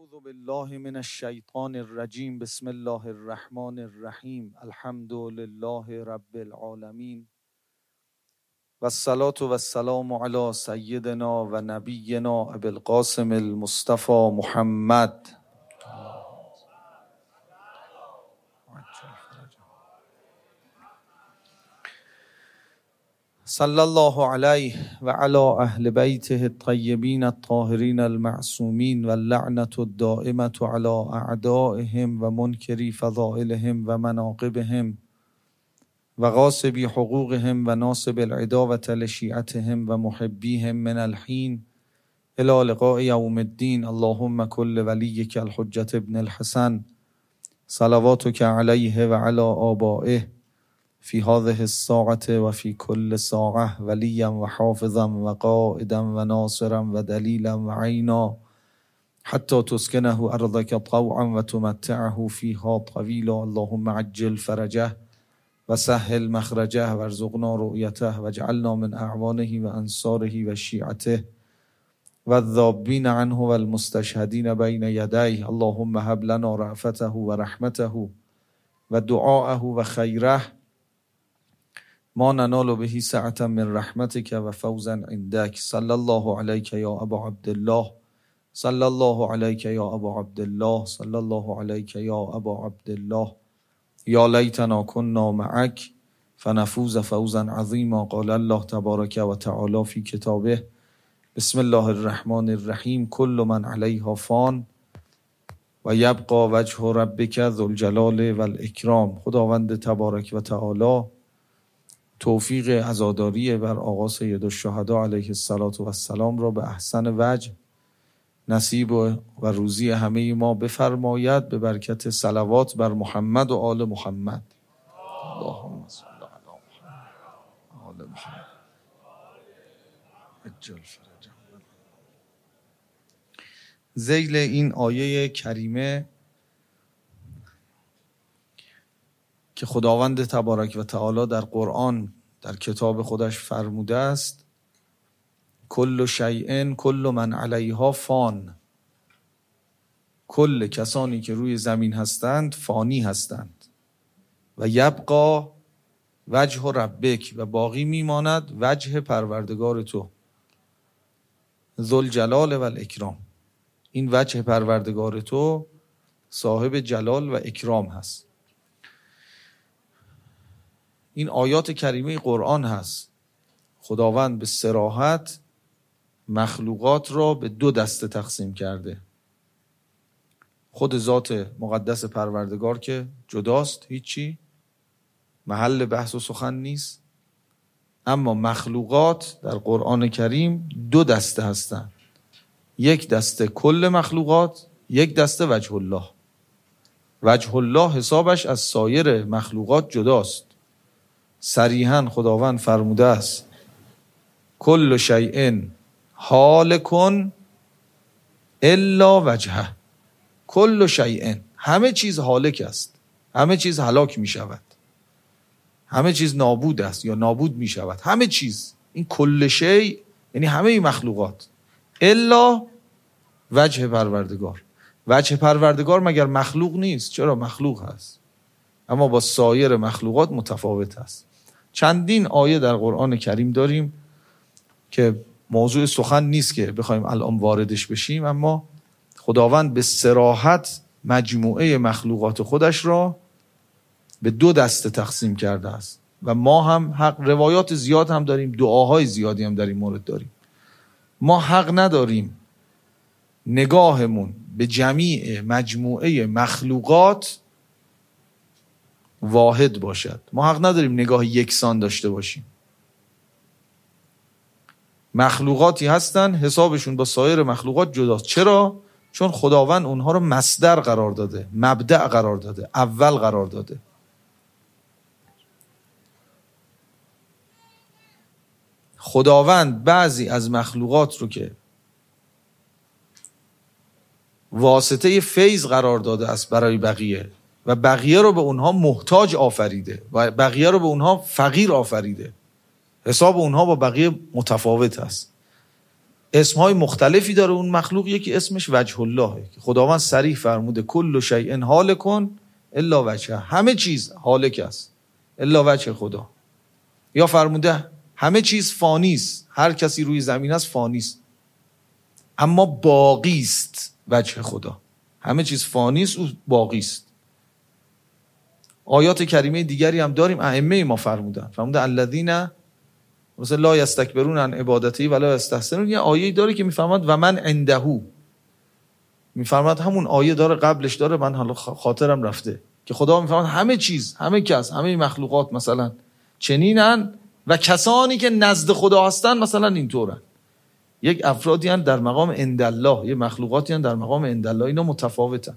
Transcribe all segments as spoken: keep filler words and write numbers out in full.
اعوذ بالله من الشیطان الرجیم. بسم الله الرحمن الرحیم. الحمد لله رب العالمین و الصلاة و السلام علی سیدنا و نبینا ابی القاسم المصطفى محمد صلی الله علیه و علی اهل بیته الطیبین الطاهرین المعصومین و اللعنة الدائمة علی اعدائهم و منکری فضائلهم و مناقبهم و غاصبی حقوقهم و ناصب العداوة لشیعتهم و محبیهم من الحین الی لقاء یوم الدین. اللهم کل ولیک الحجة ابن الحسن صلواتک علیه و علی آبائه فی هذه الساعة و فی کل ساعة ولیا و حافظا و قائدا و ناصرا و دلیلا و عینا حتی تسکنه ارضک طوعا و تمتعه فیها طویلا. اللهم عجل فرجه و سهل مخرجه و ارزقنا رؤیته و اجعلنا من اعوانه و انصاره و شیعته و الذابین عنه و المستشهدین بین یدیه. اللهم هب لنا رأفته و رحمته و دعاءه و خیره ما ننال به سعة من رحمتك و فوزا عندك. صلی الله علیک یا ابا عبدالله صلی الله علیک یا ابا عبدالله صلی الله علیک یا ابا عبدالله یا لیتنا كنا معك فنفوز فوزا عظیما. قال الله تبارک و تعالی فی کتابه بسم الله الرحمن الرحیم. کل من علیها فان و یبقى وجه ربک ذو الجلال و الاکرام. خداوند تبارک و تعالی توفیق عزاداری بر آقا سید الشهدا علیه الصلاة و السلام را به احسن وجه نصیب و روزی همه ما بفرماید به برکت صلوات بر محمد و آل محمد. اللهم صل علی محمد آل محمد عجل فرجهم. ذیل این آیه کریمه که خداوند تبارک و تعالی در قرآن در کتاب خودش فرموده است کل شیء کل من علیها فان. کل کسانی که روی زمین هستند فانی هستند و یبقى وجه ربک و باقی میماند وجه پروردگار تو ذوالجلال و الاکرام. این وجه پروردگار تو صاحب جلال و اکرام هست. این آیات کریمه قرآن هست. خداوند به صراحت مخلوقات را به دو دسته تقسیم کرده. خود ذات مقدس پروردگار که جداست، هیچی محل بحث و سخن نیست. اما مخلوقات در قرآن کریم دو دسته هستند. یک دسته کل مخلوقات، یک دسته وجه الله. وجه الله حسابش از سایر مخلوقات جداست. صریحاً خداوند فرموده است کل شیء هالک الا وجهه. کل شیء، همه چیز هالک است، همه چیز هلاک می شود، همه چیز نابود است یا نابود می شود. همه چیز، این کل شیء یعنی همه مخلوقات الا وجه پروردگار. وجه پروردگار مگر مخلوق نیست؟ چرا مخلوق هست، اما با سایر مخلوقات متفاوت است. چندین آیه در قرآن کریم داریم که موضوع سخن نیست که بخوایم الان واردش بشیم، اما خداوند به صراحت مجموعه مخلوقات خودش را به دو دسته تقسیم کرده است و ما هم حق، روایات زیاد هم داریم، دعاهای زیادی هم در این مورد داریم. ما حق نداریم نگاهمون به جمیع مجموعه مخلوقات واحد باشد. ما حق نداریم نگاه یکسان داشته باشیم. مخلوقاتی هستن حسابشون با سایر مخلوقات جداست. چرا؟ چون خداوند اونها رو مصدر قرار داده، مبدأ قرار داده، اول قرار داده. خداوند بعضی از مخلوقات رو که واسطه فیض قرار داده است برای بقیه و بقیه رو به اونها محتاج آفریده و بقیه رو به اونها فقیر آفریده. حساب اونها با بقیه متفاوت است. اسمهای مختلفی داره اون مخلوق. یکی اسمش وجه اللهه که خداوند صریح فرموده کل شیء هالک الا وجهه، همه چیز هالک است الا وجه خدا. یا فرموده همه چیز فانی است، هر کسی روی زمین است فانی است اما باقی است وجه خدا. همه چیز فانی است، او باقی است. آیات کریمه دیگری هم داریم ائمه ما فرمودن فرموده الذین مثلا لا یستکبرون عن عبادتی ولا یستحسرون. یه آیه داره که میفرماد و من عنده، میفرماد همون آیه داره قبلش داره، من حالا خاطرم رفته، که خدا میفرماد همه چیز، همه کس، همه مخلوقات مثلا چنینن و کسانی که نزد خدا هستن مثلا اینطورن. یک افرادی هستند در مقام عندالله، یه مخلوقاتی هستند در مقام عندالله، اینا متفاوتن.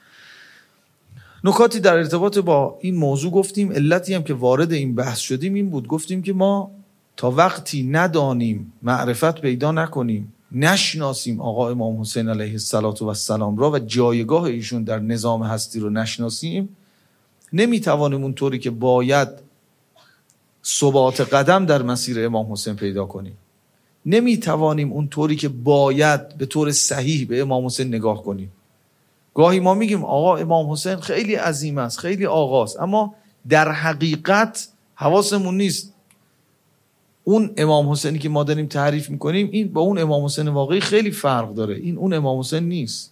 نکاتی در ارتباط با این موضوع گفتیم. علتی هم که وارد این بحث شدیم این بود، گفتیم که ما تا وقتی ندانیم، معرفت پیدا نکنیم، نشناسیم آقا امام حسین علیه السلام را و جایگاه ایشون در نظام هستی رو نشناسیم، نمیتوانیم اونطوری که باید ثبات قدم در مسیر امام حسین پیدا کنیم. نمیتوانیم اونطوری که باید به طور صحیح به امام حسین نگاه کنیم. گاهی ما میگیم آقا امام حسین خیلی عظیم است، خیلی آقاست، اما در حقیقت حواسمون نیست اون امام حسینی که ما داریم تعریف میکنیم این با اون امام حسین واقعی خیلی فرق داره، این اون امام حسین نیست.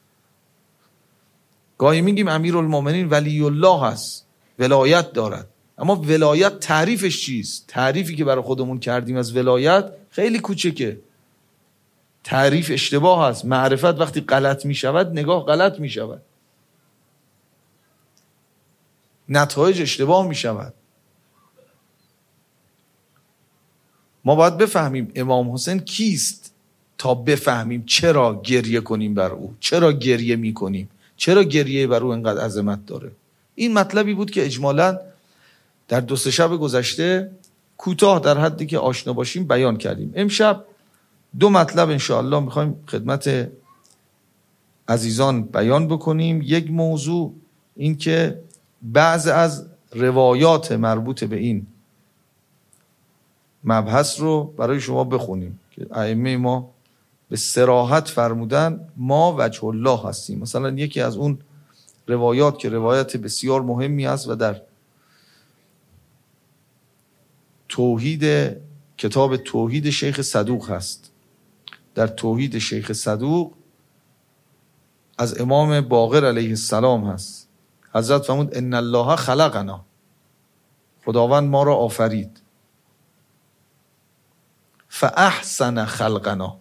گاهی میگیم امیرالمومنین ولی الله هست، ولایت دارد، اما ولایت تعریفش چیست؟ تعریفی که برای خودمون کردیم از ولایت خیلی کوچکه، تعریف اشتباه هست. معرفت وقتی غلط میشود نگاه غلط میشود، نتایج اشتباه میشود. ما باید بفهمیم امام حسین کیست تا بفهمیم چرا گریه کنیم بر او، چرا گریه میکنیم، چرا گریه بر او انقدر عظمت داره. این مطلبی بود که اجمالاً در دو سه شب گذشته کوتاه در حدی که آشنا باشیم بیان کردیم. امشب دو مطلب انشاءالله میخوایم خدمت عزیزان بیان بکنیم. یک موضوع این که بعض از روایات مربوط به این مبحث رو برای شما بخونیم که ائمه ما به صراحت فرمودن ما وجه الله هستیم. مثلا یکی از اون روایات که روایت بسیار مهمی است و در توحید کتاب توحید شیخ صدوق هست، در توحید شیخ صدوق از امام باقر علیه السلام هست. حضرت فرمود ان الله خلقنا، خداوند ما را آفرید، فاحسن خلقنا،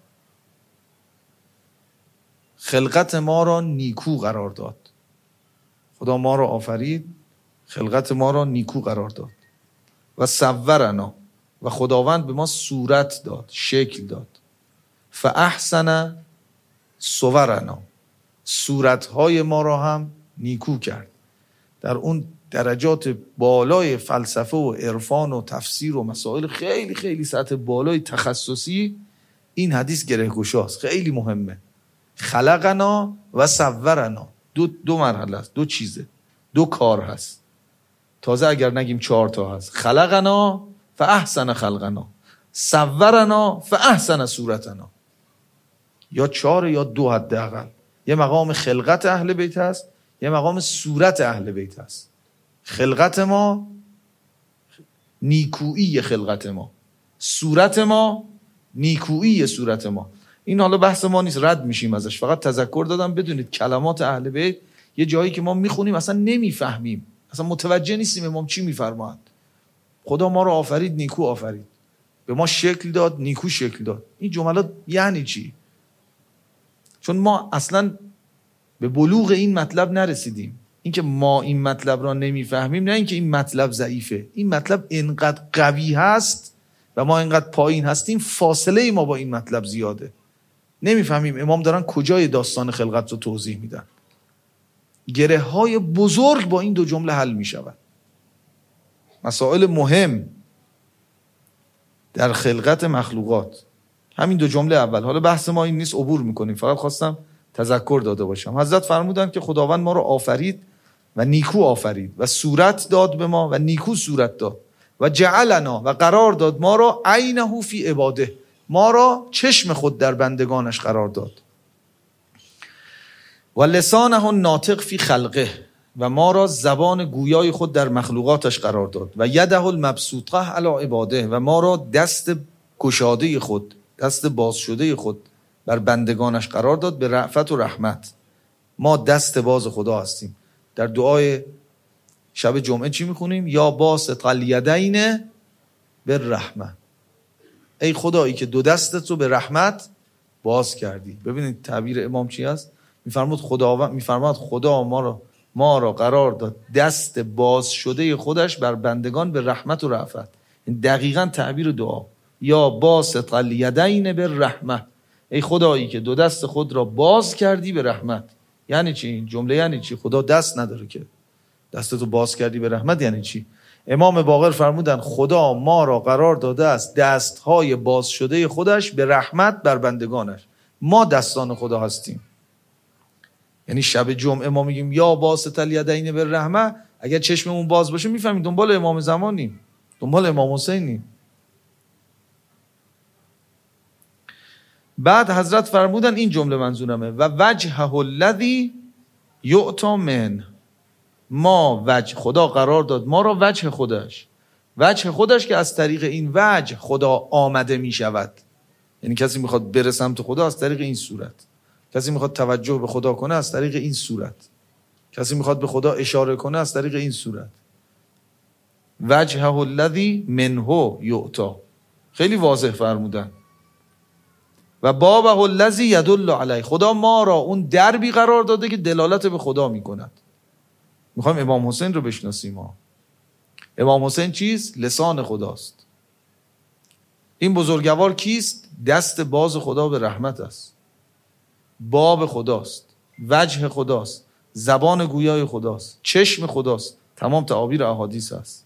خلقت ما را نیکو قرار داد. خدا ما را آفرید، خلقت ما را نیکو قرار داد. و صورنا، و خداوند به ما صورت داد، شکل داد. فاحسن صورنا، صورتهای ما را هم نیکو کرد. در اون درجات بالای فلسفه و عرفان و تفسیر و مسائل خیلی خیلی سطح بالای تخصصی این حدیث گره‌گشاست، خیلی مهمه. خلقنا و صورنا، دو دو مرحله است، دو چیزه، دو کار هست. تازه اگر نگیم چهار تا هست. خلقنا فاحسن خلقنا، صورنا فاحسن صورتنا. یا چهار یا دو حداقل. یه مقام خلقت اهل بیت هست، یه مقام صورت اهل بیت هست. خلقت ما نیکویی خلقت ما، صورت ما نیکویی صورت ما. این حالا بحث ما نیست، رد میشیم ازش، فقط تذکر دادم بدونید کلمات اهل بیت یه جایی که ما میخونیم اصلا نمیفهمیم، اصلا متوجه نیستیم امام چی میفرماند. خدا ما رو آفرید، نیکو آفرید، به ما شکل داد، نیکو شکل داد. این جملات یعنی چی؟ چون ما اصلا به بلوغ این مطلب نرسیدیم. اینکه ما این مطلب را نمیفهمیم نه اینکه این مطلب ضعیفه، این مطلب اینقدر قوی هست و ما اینقدر پایین هستیم، فاصله ما با این مطلب زیاده. نمیفهمیم امام دارن کجای داستان خلقت رو توضیح میدن. گره های بزرگ با این دو جمله حل میشود. مسائل مهم در خلقت مخلوقات، همین دو جمله اول. حالا بحث ما این نیست، عبور میکنیم، فقط خواستم تذکر داده باشم. حضرت فرمودن که خداوند ما رو آفرید و نیکو آفرید و صورت داد به ما و نیکو صورت داد و جعلنا، و قرار داد ما را عینه فی عباده، ما را چشم خود در بندگانش قرار داد. و لسانه ناطق فی خلقه، و ما را زبان گویای خود در مخلوقاتش قرار داد. و یده المبسوطه علی عباده، و ما را دست گشاده خود، دست باز شده خود بر بندگانش قرار داد به رأفت و رحمت. ما دست باز خدا هستیم. در دعای شب جمعه چی میخونیم؟ یا باسط الیدین بالرحمه، ای خدایی که دو دستت رو به رحمت باز کردی. ببینید تعبیر امام چی است؟ میفرمود خدا میفرماد خدا ما را ما را قرار داد دست باز شده خودش بر بندگان به رحمت و رأفت. این دقیقاً تعبیر دعا. یا باسط الیدین بالرحمه، ای خدایی که دو دست خود را باز کردی به رحمت. یعنی چی این جمله؟ یعنی چی؟ خدا دست نداره که دستتو باز کردی به رحمت یعنی چی؟ امام باقر فرمودن خدا ما را قرار داده است دستهای باز شده خودش به رحمت بر بندگانش. ما دستان خدا هستیم. یعنی شب جمعه ما میگیم یا باسط الیدین بالرحمه، اگر چشممون باز باشه میفهمیم دنبال امام زمانیم، دنبال امام حسینیم. بعد حضرت فرمودن این جمله منظورمه و وجهه الذی یؤتی من، ما وجه خدا قرار داد ما را وجه خودش، وجه خودش که از طریق این وجه خدا آمده می شود. یعنی کسی میخواد بره سمت خدا از طریق این صورت، کسی میخواد توجه به خدا کنه از طریق این صورت، کسی میخواد به خدا اشاره کنه از طریق این صورت. وجهه الذی منه یؤتی، خیلی واضح فرمودن. و بابه الذی یدل علیه، خدا ما را اون دربی قرار داده که دلالت به خدا میکند. میخوایم امام حسین رو بشناسیم. ما امام حسین چیست؟ لسان خداست. این بزرگوار کیست؟ دست باز خدا به رحمت است، باب خداست، وجه خداست، زبان گویای خداست، چشم خداست. تمام تعابیر احادیث است.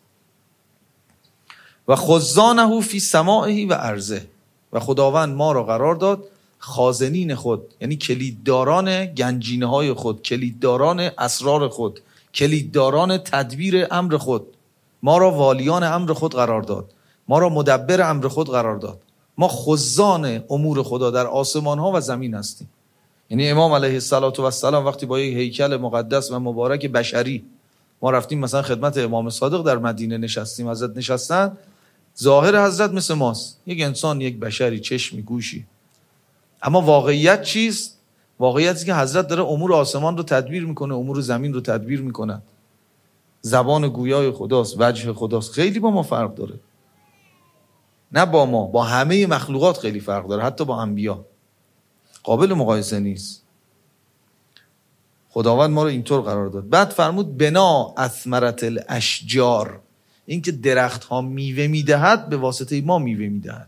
و خزانه فی سماعه و ارضه، و خداوند ما را قرار داد خازنین خود، یعنی کلیدداران گنجینه های خود، کلیدداران اسرار خود، کلیدداران تدبیر امر خود. ما را والیان امر خود قرار داد، ما را مدبر امر خود قرار داد. ما خزان امور خدا در آسمان ها و زمین هستیم. یعنی امام علیه السلام وقتی با یک هیکل مقدس و مبارک بشری ما رفتیم مثلا خدمت امام صادق در مدینه نشستیم، حضرت نشستن، ظاهر حضرت مثل ماست، یک انسان، یک بشری، چشمی، گوشی. اما واقعیت چیست؟ واقعیتی که حضرت داره امور آسمان رو تدبیر میکنه، امور زمین رو تدبیر میکنه. زبان گویای خداست، وجه خداست. خیلی با ما فرق داره. نه با ما، با همه مخلوقات خیلی فرق داره، حتی با انبیا قابل مقایسه نیست. خداوند ما رو اینطور قرار داد. بعد فرمود بنا اثمرت الاشجار، این که درخت ها میوه میدهد به واسطه ما میوه میدهد.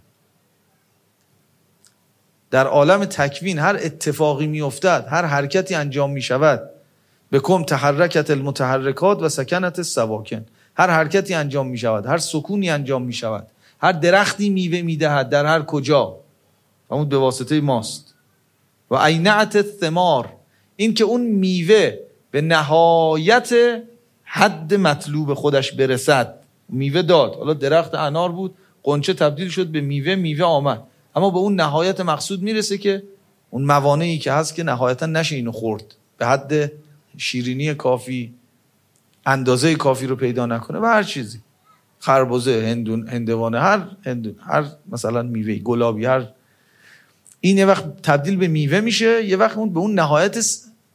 در عالم تکوین هر اتفاقی میافتد، هر حرکتی انجام میشود، بکم تحرکت المتحرکات و سکنت السواکن، هر حرکتی انجام میشود، هر سکونی انجام میشود، هر درختی میوه میدهد در هر کجا، همون به واسطه ماست. و عینعت الثمار، این که اون میوه به نهایت حد مطلوب خودش برسد. میوه داد، حالا درخت انار بود، قنچه تبدیل شد به میوه، میوه آمد، اما به اون نهایت مقصود میرسه که اون موانعی که هست که نهایتا نشه اینو خورد، به حد شیرینی کافی، اندازه کافی رو پیدا نکنه و هر چیزی، خربزه، هندون، هندوانه، هر هندون، هر مثلا میوه گلابی، هر این یه وقت تبدیل به میوه میشه، یه وقت اون به اون نهایت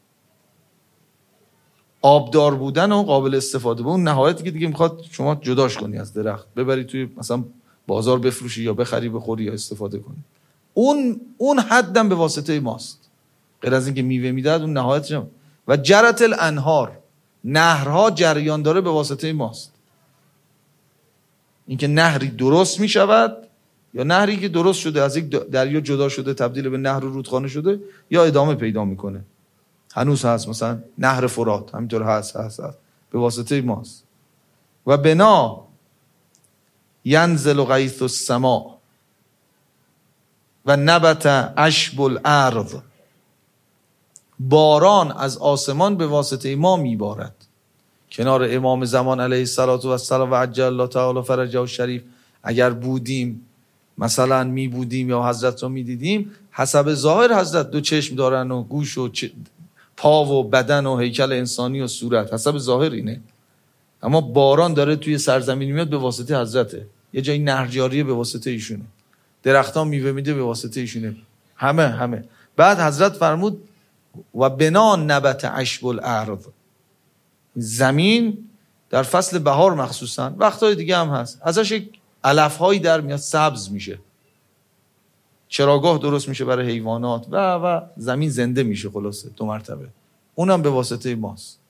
آبدار بودن و قابل استفاده، به اون نهایتی که دیگه میخواد شما جداش کنی از درخت، ببری توی مثلا بازار بفروشی یا بخری بخوری یا استفاده کنی. اون اون حدم به واسطه ماست. غیر از اینکه میوه میداد اون نهایتش. و جرت الانهار، نهرها جریان داره به واسطه ماست. اینکه نهری درست میشود یا نهری که درست شده از یک دریا جدا شده تبدیل به نهر و رودخانه شده یا ادامه پیدا میکنه، هنوز هست. مثلا نهر فرات همینطور هست هست هست به واسطه ماست. و بنا ینزل غیث السماء و نبت عشب الارض، باران از آسمان به واسطه ما میبارد. کنار امام زمان علیه السلام و عجل الله تعالی فرجه الشریف اگر بودیم، مثلا می بودیم یا حضرت رو می دیدیم، حسب ظاهر حضرت دو چشم دارن و گوش و چ... پا و بدن و هیکل انسانی و صورت، حسب ظاهر اینه. اما باران داره توی سرزمین میاد به واسطه حضرته، یه جایی نهر جاریه به واسطه ایشونه، درختان میوه میده به واسطه ایشونه، همه همه. بعد حضرت فرمود و بنا نبت عشب الارض، زمین در فصل بهار مخصوصا، وقتهای دیگه هم هست، ازش یک علفهایی در میاد، سبز میشه، چراگاه درست میشه برای حیوانات و و زمین زنده میشه. خلاصه دو مرتبه، اونم به واسطه ماست،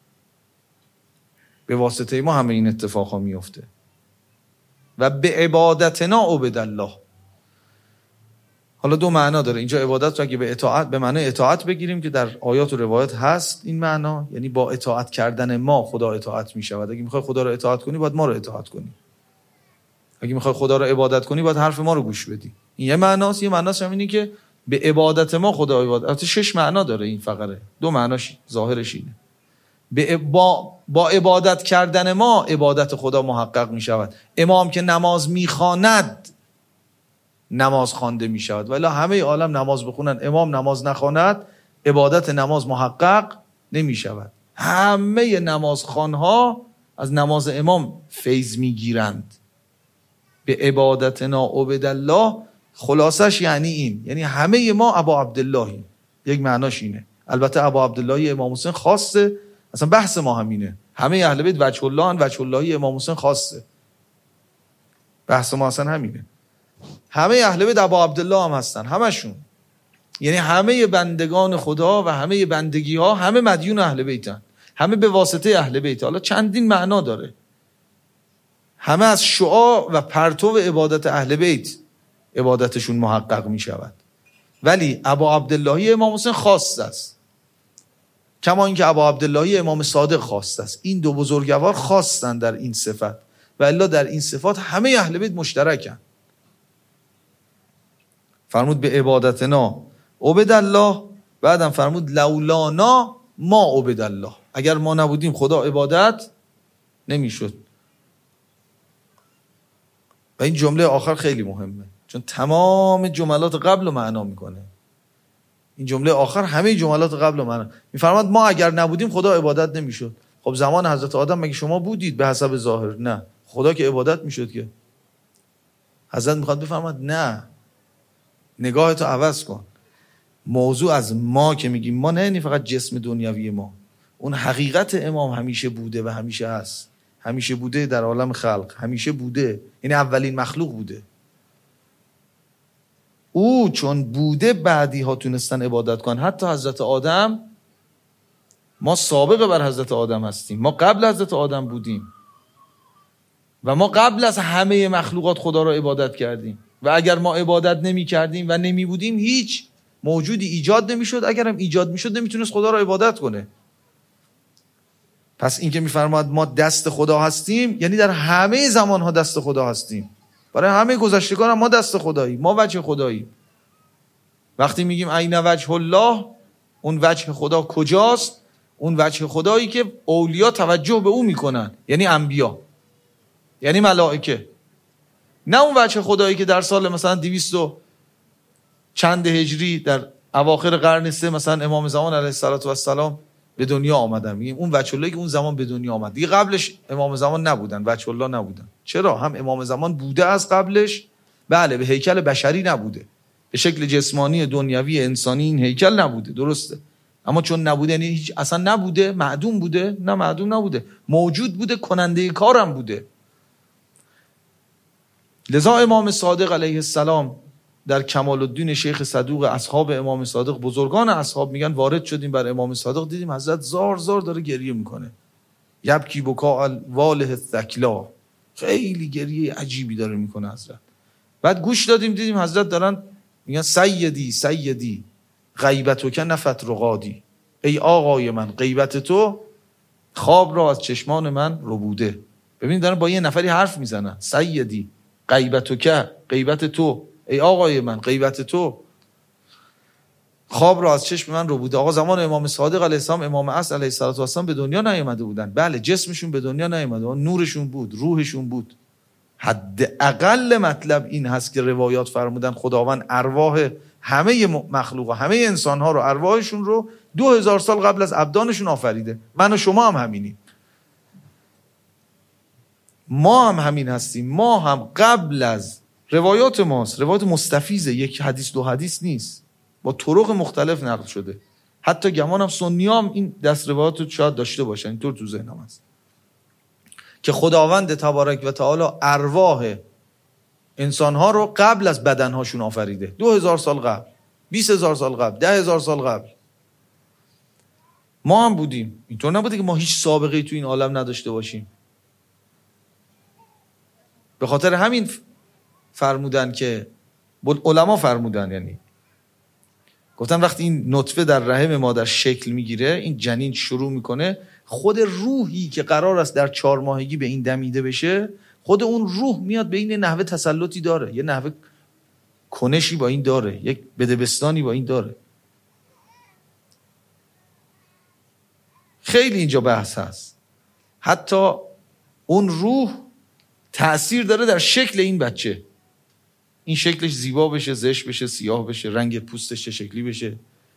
به واسطه ما همه این اتفاق ها میفته. و به عبادتنا عبد الله. حالا دو معنا داره اینجا عبادت رو، اگه به اطاعت به معنای اطاعت بگیریم که در آیات و روایات هست این معنا، یعنی با اطاعت کردن ما خدا اطاعت میشود. اگه میخوای خدا رو اطاعت کنی باید ما رو اطاعت کنی، اگه میخوای خدا رو عبادت کنی باید حرف ما رو گوش بدی. این یه معناست. یه معناست هم اینه که به عبادت ما خدا عبادت. البته شش معنا داره این فقره، دو معناش ظاهرش اینه. به با با عبادت کردن ما عبادت خدا محقق میشود. امام که نماز میخواند نماز خوانده میشود، ولی همه عالم نماز بخونن امام نماز نخواند عبادت نماز محقق نمیشود. همه نمازخوانها از نماز امام فیض میگیرند. به عبادتنا عبد الله خلاصش یعنی این، یعنی همه ما ابا عبداللهیم. یک معناش اینه. البته ابا عبدالله امام حسین خاصه، اصلا بحث ما همینه، همه اهل بیت وجه الله ان، وجه الله امام حسین خاصه، بحث ما اصلا همینه. همه اهل بیت ابا عبدالله هم هستن، همشون، یعنی همه بندگان خدا و همه بندگی ها همه مدیون اهل بیتن، همه به واسطه اهل بیت. حالا چندین معنا داره، همه از شعاع و پرتو عبادت اهل بیت عبادتشون محقق می شود. ولی ابا عبدالله امام حسین خاص است، کما اینکه ابا عبدالله امام صادق خاص است. این دو بزرگوار خاصن در این صفت، و الا در این صفات همه اهل بیت مشترکن. فرمود به عبادتنا عبد الله، بعدم فرمود لولانا ما عبد الله، اگر ما نبودیم خدا عبادت نمیشد. و این جمله آخر خیلی مهمه، چون تمام جملات قبل رو معنا میکنه. این جمله آخر همه جملات قبل رو معنا میفرماد. ما اگر نبودیم خدا عبادت نمیشد. خب زمان حضرت آدم مگه شما بودید به حسب ظاهر؟ نه، خدا که عبادت میشد که. حضرت میخواد بفرماد نه، نگاهتو عوض کن. موضوع از ما که میگیم ما، نه یعنی فقط جسم دنیوی ما، اون حقیقت امام همیشه بوده و همیشه هست، همیشه بوده در عالم خلق، همیشه بوده، یعنی اولین مخلوق بوده. او چون بوده بعدی ها تونستن عبادت کن. حتی حضرت آدم، ما سابقه بر حضرت آدم هستیم، ما قبل حضرت آدم بودیم و ما قبل از همه مخلوقات خدا را عبادت کردیم. و اگر ما عبادت نمی کردیم و نمی بودیم هیچ موجودی ایجاد نمی شد. اگر هم ایجاد می شد نمی تونست خدا را عبادت کنه. پس این که می فرماد ما دست خدا هستیم، یعنی در همه زمان ها دست خدا هستیم. برای همه گذشتگان هم ما دست خدایی، ما وجه خدایی. وقتی میگیم عین وجه الله، اون وجه خدا کجاست؟ اون وجه خدایی که اولیا توجه به اون میکنن، یعنی انبیا، یعنی ملائکه. نه اون وجه خدایی که در سال مثلا دویست و چند هجری در اواخر قرن سه مثلا امام زمان علیه السلام به دنیا آمدن. میگیم اون وجه الله که اون زمان به دنیا آمد. دیگه قبلش امام زمان نبودن، وجه الله نبودن. چرا؟ هم امام زمان بوده از قبلش، بله، به هیکل بشری نبوده، به شکل جسمانی دنیوی انسانی این هیکل نبوده، درسته. اما چون نبوده یعنی هیچ اصلا نبوده، معدوم بوده؟ نه، معدوم نبوده، موجود بوده، کننده کارم بوده. لذا امام صادق علیه السلام در کمال الدین شیخ صدوق اصحاب امام صادق، بزرگان اصحاب میگن وارد شدیم بر امام صادق، دیدیم حضرت زار زار داره گریه میکنه. یبکی بکا الواله الثکلا، خیلی گریه عجیبی داره میکنه حضرت. بعد گوش دادیم دیدیم حضرت دارن میگن سیدی سیدی غیبتو که نفت رقادی، ای آقای من غیبت تو خواب را از چشمان من ربوده. ببینید دارن با یه نفری حرف میزنن. سیدی غیبتو که، غیبت تو، ای آقای من غیبت تو خواب را از چشم من ربوده. آقا زمان امام صادق علیه السلام، امام عصر علیه السلام به دنیا نیامده بودن. بله، جسمشون به دنیا نیامده، نورشون بود، روحشون بود، حداقل مطلب این هست که روایات فرمودن خداوند ارواح همه مخلوقا، همه انسانها رو، ارواحشون رو دو هزار سال قبل از ابدانشون آفریده. من و شما هم همینیم، ما هم همین هستیم. ما هم قبل از روایات ماست، روایات مستفیضه، یک حدیث دو حدیث نیست، با طرق مختلف نقل شده. حتی گمانم سنی هم این دست روایات رو شاید داشته باشن، اینطور تو ذهنم هست که خداوند تبارک و تعالی ارواح انسانها رو قبل از بدنهاشون آفریده، دو هزار سال قبل، بیست هزار سال قبل، ده هزار سال قبل. ما هم بودیم. اینطور نبوده که ما هیچ سابقه‌ای تو این عالم نداشته باشیم. به خاطر همین فرمودن که علما فرمودن، یعنی گفتن وقتی این نطفه در رحم مادر شکل میگیره، این جنین شروع میکنه، خود روحی که قرار است در چهار ماهگی به این دمیده بشه، خود اون روح میاد به این نحوه تسلطی داره، یه نحوه کنشی با این داره، یک بدبستانی با این داره. خیلی اینجا بحث هست. حتی اون روح تأثیر داره در شکل این بچه، این شکلش زیبا بشه، زشت بشه، سیاه بشه، رنگ پوستش چه شکلی بشه،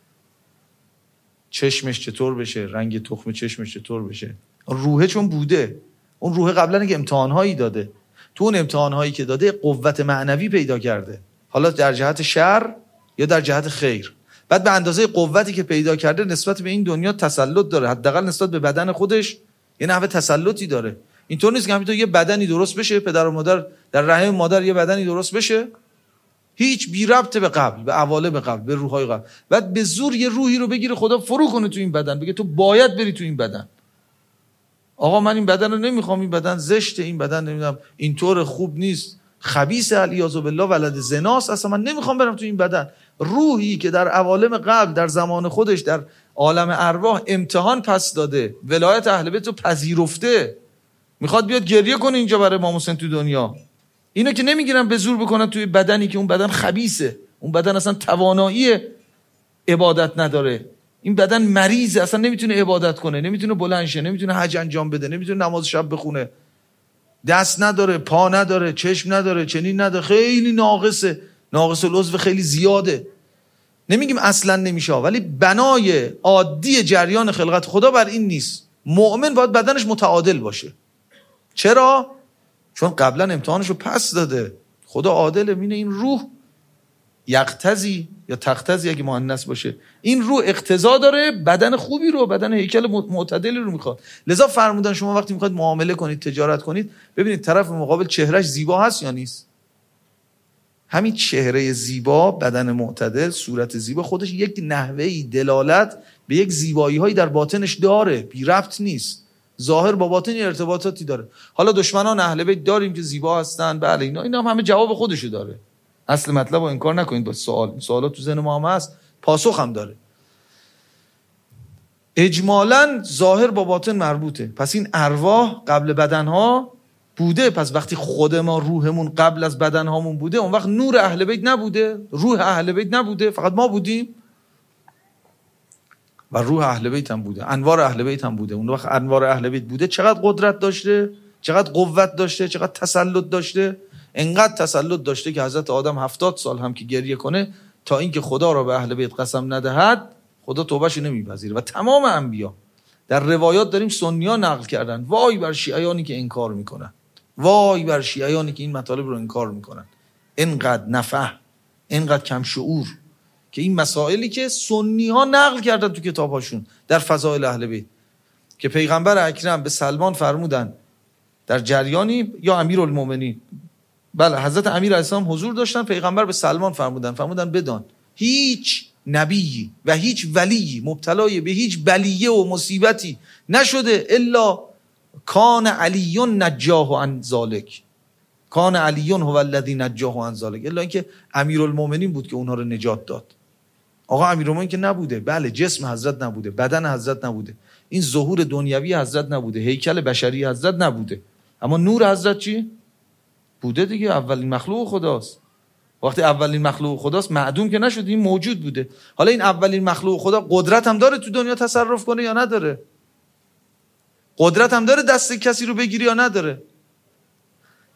چشمش چطور بشه، رنگ تخم چشمش چطور بشه. روحه چون بوده، اون روحه قبلا که امتحانهایی داده، تو اون امتحانهایی که داده قوت معنوی پیدا کرده، حالا در جهت شر یا در جهت خیر. بعد به اندازه قوتی که پیدا کرده نسبت به این دنیا تسلط داره، حداقل نسبت به بدن خودش یه نحوه تسلطی داره. اینطور نیست که همینطور یه بدنی درست بشه، پدر و مادر در رحم مادر یه بدنی درست بشه، هیچ بی ربط به قبل، به عوالم قبل، به روحای قبل، بعد به زور یه روحی رو بگیره خدا فرو کنه تو این بدن، بگه تو باید بری تو این بدن. آقا من این بدن رو نمیخوام، این بدن زشته، این بدن نمیدونم اینطور خوب نیست، خبیث علیاذ بالله، ولد زناست، اصلا من نمیخوام برم تو این بدن. روحی که در عوالم قبل، در زمان خودش، در عالم ارواح امتحان پس داده، ولایت اهل بیت رو پذیرفته، میخواد بیاد گریه کنه اینجا برای امام حسین تو دنیا. اینو که نمیگیرن به زور بکنن توی بدنی که اون بدن خبیثه، اون بدن اصلا توانایی عبادت نداره، این بدن مریضه، اصلا نمیتونه عبادت کنه، نمیتونه بلند شه، نمیتونه حج انجام بده، نمیتونه نماز شب بخونه، دست نداره، پا نداره، چشم نداره، چنین نداره، خیلی ناقصه، ناقص العضو خیلی زیاده. نمیگیم اصلا نمیشه، ولی بنای عادی جریان خلقت خدا بر این نیست. مؤمن باید بدنش متعادل باشه. چرا؟ چون قبلا امتحانش رو پس داده. خدا عادله، مینه این روح یقتضی یا تقتضی اگه مؤنث باشه، این روح اقتضا داره بدن خوبی رو، بدن هیکل معتدلی رو میخواد. لذا فرمودن شما وقتی میخواید معامله کنید، تجارت کنید، ببینید طرف مقابل چهرهش زیبا هست یا نیست. همین چهره زیبا، بدن معتدل، صورت زیبا خودش یک نحوهی دلالت به یک زیبایی هایی در باطنش داره، بی ربط نیست. ظاهر با باطن ارتباطاتی داره. حالا دشمنان اهل بیت داریم که زیبا هستن، بله، اینا اینا هم همه جواب خودشو داره. اصل مطلب رو انکار نکنید با سوال. سوالات تو ذهن ما هم هست، پاسخ هم داره. اجمالاً ظاهر با باطن مربوطه. پس این ارواح قبل بدنها بوده. پس وقتی خود ما روحمون قبل از بدنهامون بوده، اون وقت نور اهل بیت نبوده، روح اهل بیت نبوده، فقط ما بودیم. و روح اهل بیت هم بوده، انوار اهل بیت هم بوده. اون وقت انوار اهل بیت بوده، چقدر قدرت داشته، چقدر قوت داشته، چقدر تسلط داشته. انقدر تسلط داشته که حضرت آدم هفتاد سال هم که گریه کنه تا اینکه خدا را به اهل بیت قسم ندهد، خدا توبهش نمیپذیره. و تمام انبیا در روایات داریم سنی‌ها نقل کردن، وای بر شیعیانی که انکار میکنن، وای بر شیعیانی که این مطالب رو انکار میکنن. اینقدر نفح، اینقدر کم شعور که این مسائلی که سنی‌ها نقل کردن تو کتاب‌هاشون در فضائل اهل بیت، که پیغمبر اکرم به سلمان فرمودن در جریانی، یا امیرالمومنین، بله حضرت امیر علیه السلام حضور داشتن، پیغمبر به سلمان فرمودن فرمودن بدان هیچ نبی و هیچ ولی مبتلای به هیچ بلیه و مصیبتی نشده الا کان علی نجاه عن ذالک، کان علی هو الذی نجاه عن ذالک، الا اینکه امیرالمومنین بود که اونها رو نجات داد. آقا امیرالمومنین که نبوده، بله جسم حضرت نبوده، بدن حضرت نبوده، این ظهور دنیوی حضرت نبوده، هیکل بشری حضرت نبوده، اما نور حضرت چی؟ بوده دیگه. اولین مخلوق خداست. وقتی اولین مخلوق خداست معدوم که نشد، این موجود بوده. حالا این اولین مخلوق خدا قدرت هم داره تو دنیا تصرف کنه یا نداره؟ قدرت هم داره دست کسی رو بگیری یا نداره؟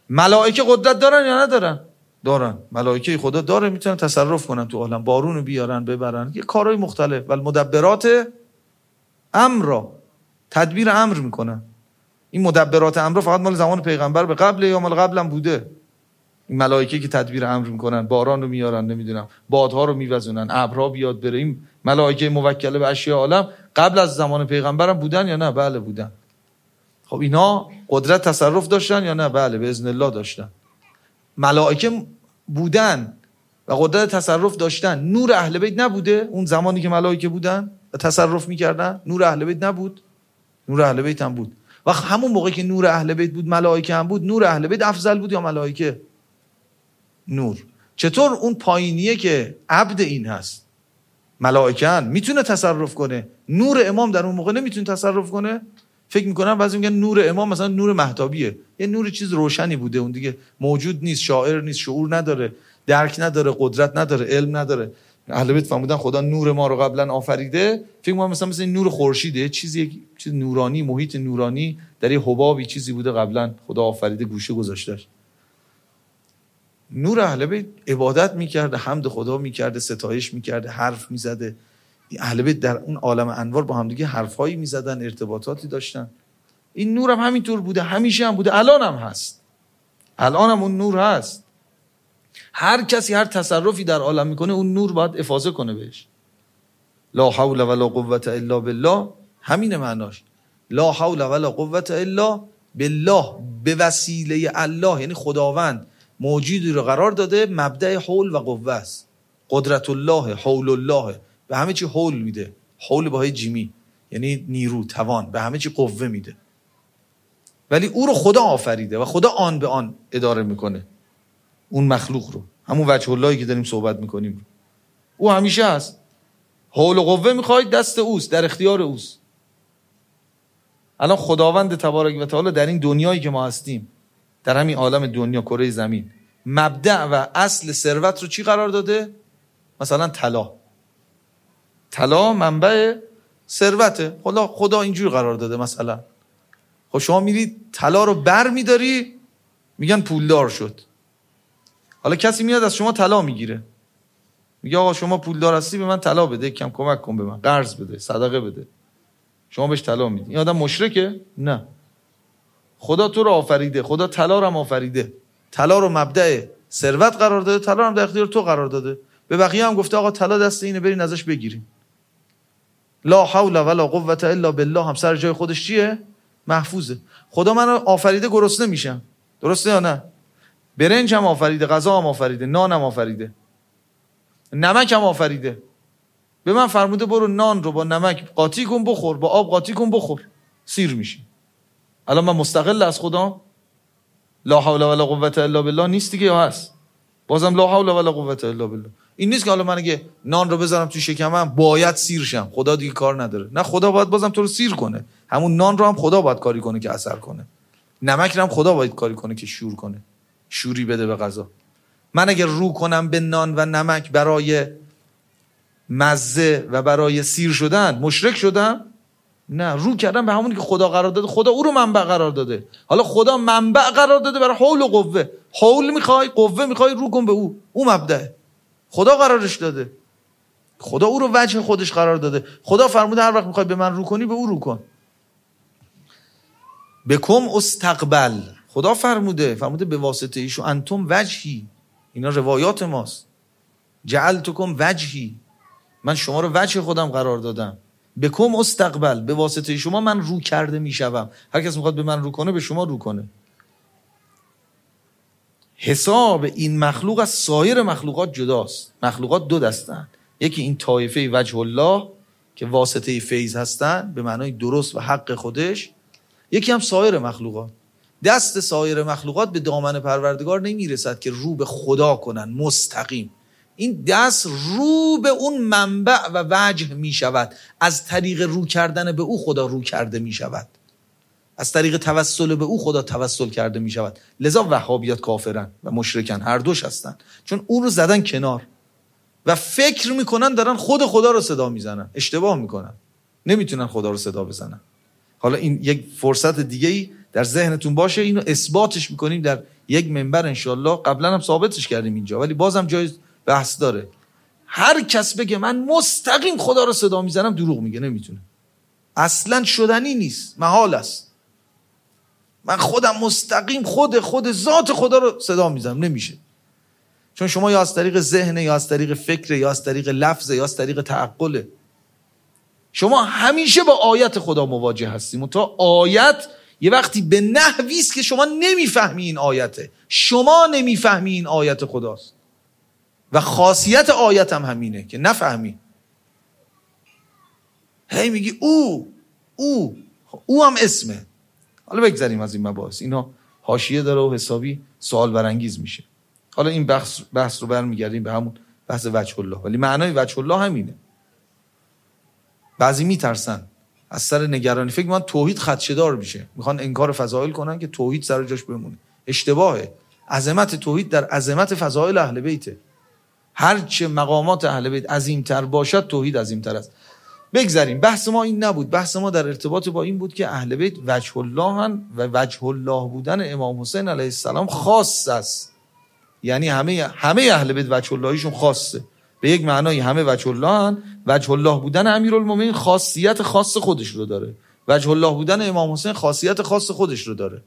ملائکه قدرت دارن یا ندارن؟ دارن. ملائکه خدا داره، میتونن تصرف کنن تو عالم، بارونو بیارن ببرن، یه کارهای مختلف. و المدبرات امر، تدبیر امر میکنن. این مدبرات امر فقط مال زمان پیغمبر به قبل یا مال قبلم بوده؟ این ملائکه که تدبیر امر میکنن، باران رو میارن، نمیدونم بادها رو میوزونن، ابرها بیاد بره، این ملائکه موکله به اشیاء عالم قبل از زمان پیغمبرم بودن یا نه؟ بله بودن. خب اینا قدرت تصرف داشتن یا نه؟ بله به اذن الله داشتن. ملائکه بودن و قدرت تصرف داشتن. نور اهل بیت نبوده اون زمانی که ملائکه بودن و تصرف میکردن؟ نور اهل بیت نبود؟ نور اهل بیت هم بود. و همون موقع که نور اهل بیت بود ملائکه هم بود، نور اهل بیت افضل بود یا ملائکه؟ نور. چطور اون پایینیه که عبد این هست، ملائکه ان، میتونه تصرف کنه؟ نور امام در اون موقع نمیتونه تصرف کنه؟ فکر میکنن بعضی میگن نور امام مثلا نور مهتابیه، یه نور چیز روشنی بوده، اون دیگه موجود نیست، شاعر نیست، شعور نداره، درک نداره، قدرت نداره، علم نداره. اهل بیت فهمیدن خدا نور ما رو قبلا آفریده، فکر میکنن مثلا مثلا نور خورشیده، چیزی چیز نورانی، محیط نورانی در یه حبابی چیزی بوده قبلا خدا آفریده، گوشه گذاشتهش. نور اهل بیت عبادت میکرده، حمد خدا میکرده، ستایش میکرده، حرف میزده. اهل بیت در اون عالم انوار با هم دیگه حرفایی میزدن، ارتباطاتی داشتن. این نور هم همینطور بوده، همیشه هم بوده، الان هم هست، الان هم اون نور هست. هر کسی هر تصرفی در عالم میکنه اون نور باید افاضه کنه بهش. لا حول ولا قوة الا بالله، همین معناش. لا حول ولا قوة الا بالله، به وسیله الله، یعنی خداوند موجودی رو قرار داده، مبدأ حول و قوه است. قدرت الله، حول الله، به همه چی حول میده. حول با های جیمی یعنی نیرو، توان، به همه چی قوه میده. ولی او رو خدا آفریده و خدا آن به آن اداره میکنه اون مخلوق رو. همون وجه اللهی که داریم صحبت میکنیم، او همیشه هست. حول و قوه میخواید دست اوست، در اختیار اوست. الان خداوند تبارک و تعالی در این دنیایی که ما هستیم، در همین عالم دنیا، کره زمین، مبدأ و اصل ثروت رو چی قرار داده؟ مثلا طلا. طلا منبع ثروته، خدا خدا اینجور قرار داده. مثلا خب شما میرید طلا رو بر میداری، میگن پولدار شد. حالا کسی میاد از شما طلا میگیره، میگه آقا شما پولدار هستی، به من طلا بده، کم کمک کن به من، قرض بده، صدقه بده. شما بهش طلا میدی. این آدم مشرکه؟ نه. خدا تو رو آفریده، خدا طلا رو هم آفریده، طلا رو مبدأ ثروت قرار داده، طلا رو هم در اختیار تو قرار داده. به بقیه هم گفته آقا طلا دست اینه، برین ازش بگیرین. لا حول ولا قوة الا بالله هم سر جای خودش چیه؟ محفوظه. خدا منو آفریده گرسنه میشم، درسته یا نه؟ برنج هم آفریده، غذا هم آفریده، نان هم آفریده، نمک هم آفریده. به من فرموده برو نان رو با نمک قاطی کن بخور، با آب قاطی کن بخور، سیر میشی. الان من مستقل از خدا؟ لا حول ولا قوة الا بالله نیست دیگه، یا هست؟ بازم لا حول ولا قوة الا بالله. این نیست که حالا من اگه نان رو بذارم تو شکمم باید سیر شم، خدا دیگه کار نداره. نه، خدا باید بازم تو رو سیر کنه. همون نان رو هم خدا باید کاری کنه که اثر کنه. نمک رو هم خدا باید کاری کنه که شور کنه، شوری بده به غذا. من اگه رو کنم به نان و نمک برای مزه و برای سیر شدن، مشرک شدم؟ نه، رو کردم به همونی که خدا قرار داده. خدا او رو منبع قرار داده. حالا خدا منبع قرار داده برای حول و قوه. حول میخوای، قوه میخوای، رو کن به او. او مبدأه، خدا قرارش داده. خدا او رو وجه خودش قرار داده. خدا فرموده هر وقت میخوای به من رو کنی به او رو کن. بکم استقبل، خدا فرموده فرموده به واسطه ایشو انتم وجهی. اینا روایات ماست. جعلتکم وجهی، من شما رو وجه خودم قرار دادم. بکم استقبل، به واسطه شما من رو کرده میشوم. هر کس میخواد به من رو کنه به شما رو کنه. حساب این مخلوق از سایر مخلوقات جداست. مخلوقات دو دستن، یکی این طایفه وجه الله که واسطه فیض هستن به معنای درست و حق خودش، یکی هم سایر مخلوقات. دست سایر مخلوقات به دامن پروردگار نمیرسد که رو به خدا کنن مستقیم. این دست رو به اون منبع و وجه می شود. از طریق رو کردن به او خدا رو کرده می شود. از طریق توسل به او خدا توسل کرده می شود. لذا وهابیات کافرن و مشرکن، هر دوش هستن، چون اون رو زدن کنار و فکر میکنن دارن خود خدا رو صدا میزنن. اشتباه میکنن، نمیتونن خدا رو صدا بزنن. حالا این یک فرصت دیگه ای در ذهنتون باشه. اینو اثباتش میکنیم در یک منبر انشالله. قبلا هم ثابتش کردیم اینجا، ولی بازم جای بحث داره. هر کس بگه من مستقیم خدا رو صدا میزنم دروغ میگه، نمیتونه، اصلا شدنی نیست، محال است. من خودم مستقیم خود خود ذات خدا رو صدا میزنم، نمیشه. چون شما یا از طریق ذهن، یا از طریق فکر، یا از طریق لفظ، یا از طریق تعقله. شما همیشه با آیت خدا مواجه هستیم. تا آیت یه وقتی به نحوی است که شما نمیفهمی این آیته، شما نمیفهمی این آیت خداست. و خاصیت آیت هم همینه که نفهمی. هی میگی او او او هم اسمه. حالا بگذاریم از این مباحث، اینا حاشیه داره و حسابی سوال برانگیز میشه. حالا این بحث بحث رو برمیگردیم به همون بحث وجه الله، ولی معنای وجه الله همینه. بعضی میترسن از سر نگرانی، فکر میکنن توحید خدشه‌دار میشه، میخوان انکار فضائل کنن که توحید سر جاش بمونه. اشتباهه. عظمت توحید در عظمت فضائل اهل بیته. هرچه مقامات اهل بیت عظیم‌تر باشد، توحید عظیم‌تر است. بگذاریم، بحث ما این نبود. بحث ما در ارتباط با این بود که اهل بیت وجه الله هن و وجه الله بودن امام حسین علیه السلام خاص است. یعنی همه همه اهل بیت وجه اللهیشون خاصه. به یک معنای همه وجه الله هن. وجه الله بودن امیرالمومنین خاصیت خاص خودش رو داره. وجه الله بودن امام حسین خاصیت خاص خودش رو داره.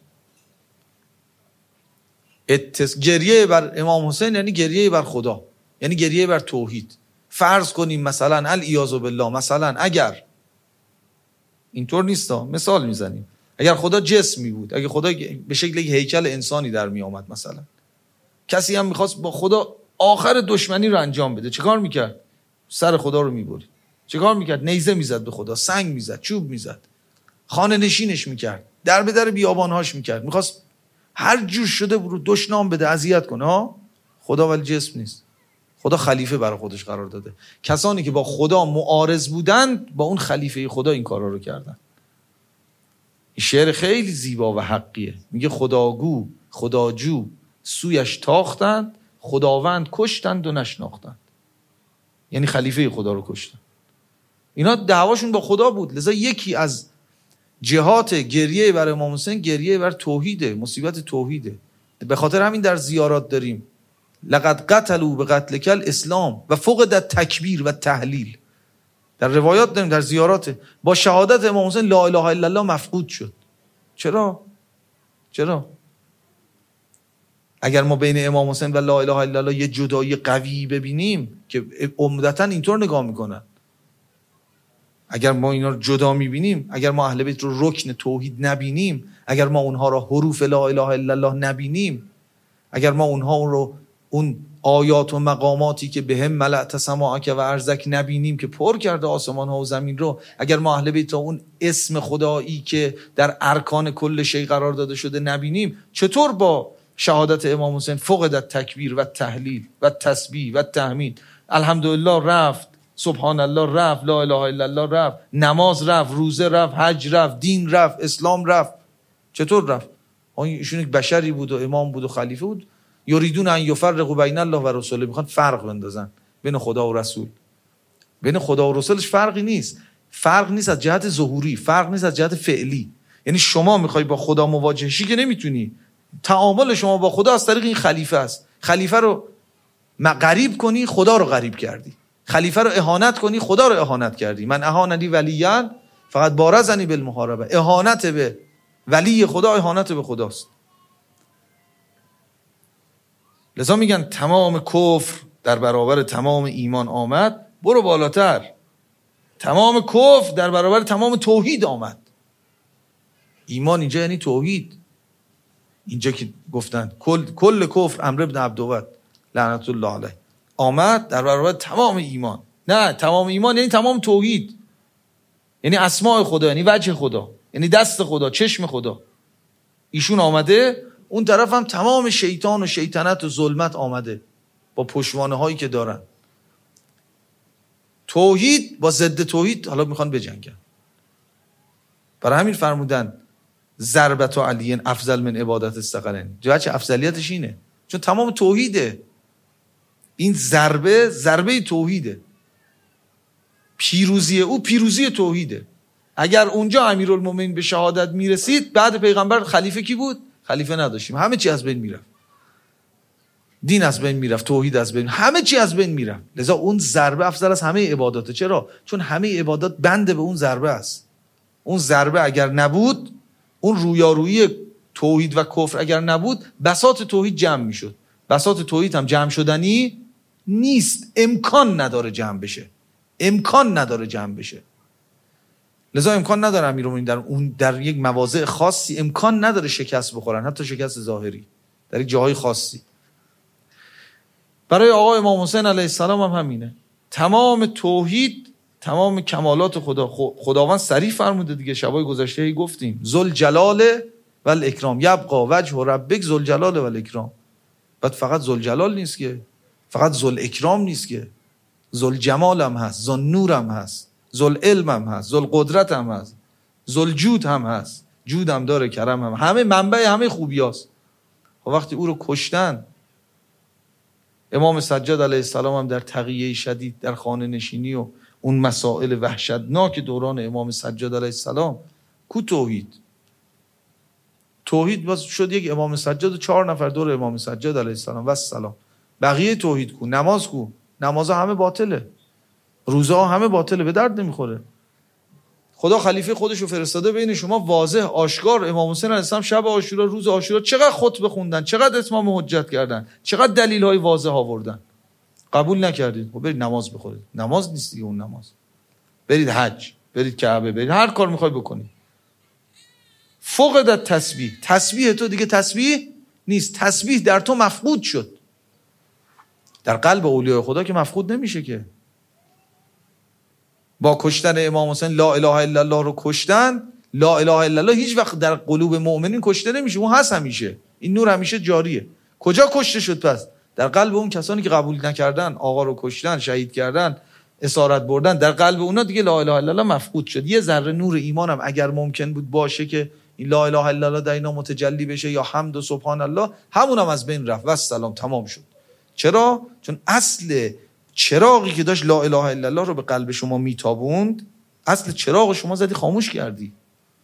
اتس... گریه بر امام حسین یعنی گریه بر خدا، یعنی گریه بر توحید. فرض کنیم مثلا العیاذ بالله، مثلا اگر اینطور نیستا، مثال میزنیم، اگر خدا جسمی بود، اگر خدا به شکل یک هیکل انسانی در می آمد، مثلا کسی هم میخواست با خدا آخر دشمنی رو انجام بده، چه کار میکرد؟ سر خدا رو میبرید. چه کار میکرد؟ نیزه میزد به خدا، سنگ میزد، چوب میزد، خانه نشینش میکرد، در به در بیابانهاش میکرد، میخواست هر جور شده رو دشنام بده، اذیت کنه. ها، خدا ولی جسم نیست. خدا خلیفه برای خودش قرار داده. کسانی که با خدا معارض بودند با اون خلیفه خدا این کارا رو کردن. این شعر خیلی زیبا و حقیه. میگه خداگو خداجو سویش تاختند، خداوند کشتند و نشناختند. یعنی خلیفه خدا رو کشتن. اینا دعواشون با خدا بود. لذا یکی از جهات گریه بر امام حسین گریه بر توحیده، مصیبت توحیده. به خاطر همین در زیارات داریم لقد قتلوا به قتل کل اسلام و فقد تکبیر و تحلیل. در روایات داریم در زیارات با شهادت امام حسین لا اله الا الله مفقود شد. چرا؟ چرا؟ اگر ما بین امام حسین و لا اله الا الله یه جدایی قوی ببینیم که عمدتاً اینطور نگاه میکنن، اگر ما اینا رو جدا میبینیم، اگر ما اهل بیت رو رکن توحید نبینیم، اگر ما اونها رو حروف لا اله الا الله نبینیم، اگر ما اونها رو اون آیات و مقاماتی که به هم ملأت سماعک و ارضک نبینیم که پر کرده آسمان ها و زمین رو، اگر ما اهل بیت اون اسم خدایی که در ارکان کل شی قرار داده شده نبینیم، چطور با شهادت امام حسین فقد تکبیر و تحلیل و تسبیح و تحمید، الحمدلله رفت، سبحان الله رفت، لا اله الا الله رفت، نماز رفت، روزه رفت، حج رفت، دین رفت، اسلام رفت، چطور رفت؟ ایشون یک بشری بود و امام بود و خلیفه بود. یریدون ان یفرقوا بین الله و رسوله، میخوان فرق بندازن بین خدا و رسول. بین خدا و رسولش فرقی نیست. فرق نیست از جهت ظهوری، فرق نیست از جهت فعلی. یعنی شما میخوای با خدا مواجه شی که نمیتونی. تعامل شما با خدا از طریق این خلیفه است. خلیفه رو غریب کنی، خدا رو غریب کردی. خلیفه رو اهانت کنی، خدا رو اهانت کردی. من اهاننی ولیان فقط بارزنی بالمحاربه. اهانت به ولی خدا اهانت به خداست. لذا میگن تمام کفر در برابر تمام ایمان آمد، برو بالاتر. تمام کفر در برابر تمام توحید آمد. ایمان اینجا یعنی توحید. اینجا که گفتن کل کل کفر عمرو بن عبدود لعنت الله علیه آمد در برابر تمام ایمان. نه، تمام ایمان یعنی تمام توحید، یعنی اسماء خدا، یعنی وجه خدا، یعنی دست خدا، چشم خدا. ایشون آمده، اون طرف هم تمام شیطان و شیطنت و ظلمت آمده با پشوانه هایی که دارن. توحید با ضد توحید حالا میخوان بجنگن. برای همین فرمودن ضربت و علیین افضل من عبادت الثقلین. جواب افضلیتش اینه چون تمام توحیده. این ضربه ضربه توحیده. پیروزی او پیروزی توحیده. اگر اونجا امیرالمومنین به شهادت میرسید، بعد پیغمبر خلیفه کی بود؟ خلیفه نداشتیم، همه چی از بین میرفت، دین از بین میرفت، توحید از بین، همه چی از بین میرفت. لذا اون ضربه افضل از همه عباداته. چرا؟ چون همه عبادات بند به اون ضربه است. اون ضربه اگر نبود، اون رویارویی توحید و کفر اگر نبود، بساط توحید جمع میشد. بساط توحید هم جمع شدنی نیست، امکان نداره جمع بشه، امکان نداره جمع بشه. لذا امکان نداره امیرالمومنین در اون در یک مواضع خاصی امکان نداره شکست بخورن، حتی شکست ظاهری در یک جاهای خاصی. برای آقا امام حسین علیه السلام هم همینه. تمام توحید، تمام کمالات خدا، خداوند صریح فرموده دیگه، شبای گذشته گفتیم ذل جلال و الاکرام یبقى وجه ربک ذل جلال و الاکرام. بعد فقط ذل جلال نیست که، فقط ذل اکرام نیست که، ذل جمال هم هست، ذل نور هم هست، ذل علم هم هست، ذل قدرت هم هست، ذل جود هم هست، جود هم داره، کرم هم، همه منبع همه خوبیاست. وقتی او رو کشتن، امام سجاد علیه السلام هم در تقیه شدید در خانه نشینی و اون مسائل وحشتناک دوران امام سجاد علیه السلام، کو توحید؟ توحید باز شد یک امام سجاد و چهار نفر دور امام سجاد علیه السلام و السلام. بقیه توحید کو؟ نماز کو؟ نمازها همه باطله، روزها همه باطله، به درد نمیخوره. خدا خلیفه خودش رو فرستاده بین شما، واضح آشکار. امام حسین علیه السلام شب عاشورا، روز عاشورا چقدر خطبه خوندن، چقدر اتمام حجت کردن، چقدر دلیل های واضح آوردن، قبول نکردید. خب برید نماز بخورید. نماز نیست دیگه اون نماز. برید حج، برید کعبه، برید هر کار میخوای بکنید. فقدت تسبیح، تسبیح تو دیگه تسبیح نیست، تسبیح در تو مفقود شد. در قلب اولیاء خدا که مفقود نمیشه که. با کشتن امام حسین لا اله الا الله رو کشتن، لا اله الا الله هیچ وقت در قلوب مؤمنین کشته نمیشه، اون هست همیشه، این نور همیشه جاریه. کجا کشته شد پس؟ در قلب اون کسانی که قبول نکردن، آقا رو کشتن، شهید کردن، اسارت بردن، در قلب اونا دیگه لا اله الا الله مفقود شد. یه ذره نور ایمان هم اگر ممکن بود باشه که این لا اله الا الله در اینا متجلی بشه، یا حمد و سبحان الله، همون هم از بین رفت و السلام، تمام شد. چرا؟ چون اصل چراغی که داشت لا اله الا الله رو به قلب شما میتابوند، اصل چراغ شما زدی خاموش کردی.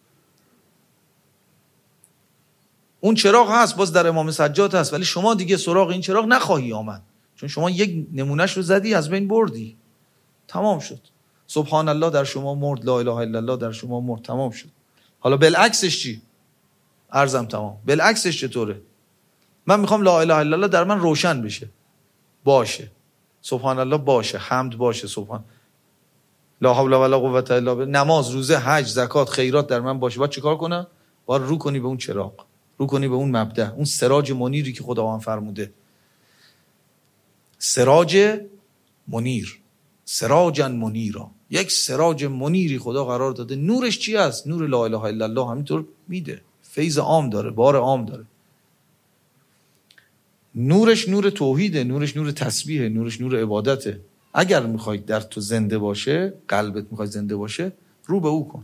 اون چراغ هست، باز در امام سجاد هست، ولی شما دیگه سراغ این چراغ نخواهی آمد، چون شما یک نمونهش رو زدی، از بین بردی، تمام شد. سبحان الله در شما مرد، لا اله الا الله در شما مرد، تمام شد. حالا بالعکسش چی؟ عرضم تمام. بالعکسش چطوره؟ من میخوام لا اله الا الله در من روشن بشه، باشه، سبحان الله باشه، حمد باشه، سبحان لا حول ولا قوة الا بالله، نماز، روزه، حج، زکات، خیرات در من باشه. باید چیکار کنم؟ باید رو کنی به اون چراغ، رو کنی به اون مبدأ، اون سراج منیری که خداوند فرموده. سراج منیر، سراجا منیرا، یک سراج منیری خدا قرار داده. نورش چی است؟ نور لا اله الا الله همینطور میده، فیض عام داره، بار عام داره. نورش نور توحیده، نورش نور تسبیحه، نورش نور عبادته. اگر میخوای در تو زنده باشه، قلبت میخوای زنده باشه، رو به او کن.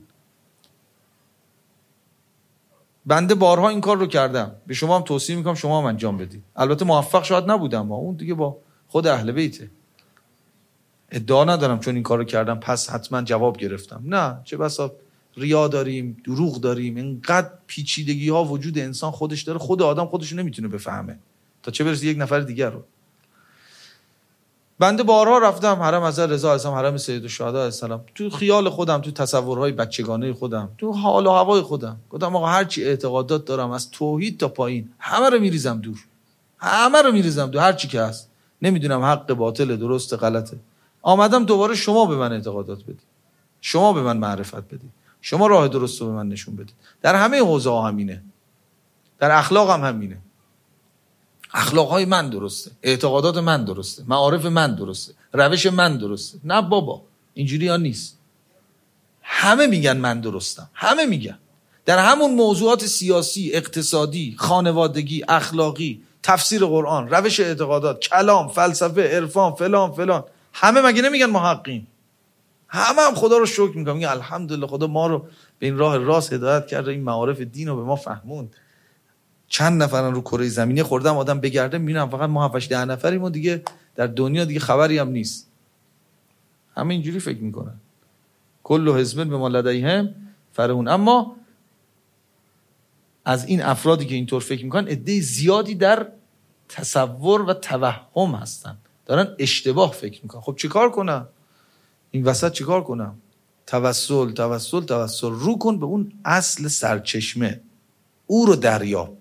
بنده بارها این کار رو کردم، به شما هم توصیه میکنم شما هم انجام بدید. البته موفق شاید نبودم، اون دیگه با خود اهل بیته. ادعا ندارم چون این کار رو کردم پس حتما جواب گرفتم، نه، چه بسا ریا داریم، دروغ داریم، اینقدر پیچیدگی ها وجود انسان خودش داره، خود آدم خودش نمیتونه بفهمه، تا چه برسه یک نفر دیگر رو. بنده بارها رفتم حرم حضرت رضا علیه السلام، حرم سیدالشهدا علیه السلام، تو خیال خودم، تو تصورهای بچگانه خودم، تو حال و هوای خودم، گفتم آقا هر چی اعتقادات دارم از توحید تا پایین همه رو میریزم دور، همه رو میریزم دور، هر چی که هست، نمیدونم حق باطل، درست غلطه. آمدم دوباره شما به من اعتقادات بدید، شما به من معرفت بدید، شما راه درست رو به من نشون بدید. در همه حوزه ها همینه، در اخلاق هم همینه. اخلاقهای من درسته، اعتقادات من درسته، معارف من درسته، روش من درسته. نه بابا، اینجوری ها نیست. همه میگن من درستم، همه میگن. در همون موضوعات سیاسی، اقتصادی، خانوادگی، اخلاقی، تفسیر قرآن، روش اعتقادات، کلام، فلسفه، عرفان، فلان فلان، همه مگه نمیگن ما حقیم؟ همه هم خدا رو شکر میکنم، میگن الحمدلله خدا ما رو به این راه راست هدایت کرده، این معارف دین رو به ما فهموند. چند نفرن رو کره زمینی خوردم آدم بگرده میبینم فقط ما هفتش ده نفریم و دیگه در دنیا دیگه خبری هم نیست. همه اینجوری فکر میکنن. کل حزب بما لدیهم فرحون. اما از این افرادی که اینطور فکر میکنن عده زیادی در تصور و توهم هستن، دارن اشتباه فکر میکنن. خب چیکار کنم این وسط؟ چیکار کنم؟ توسل توسل توسل. رو کن به اون اصل سرچشمه، او رو دریاب.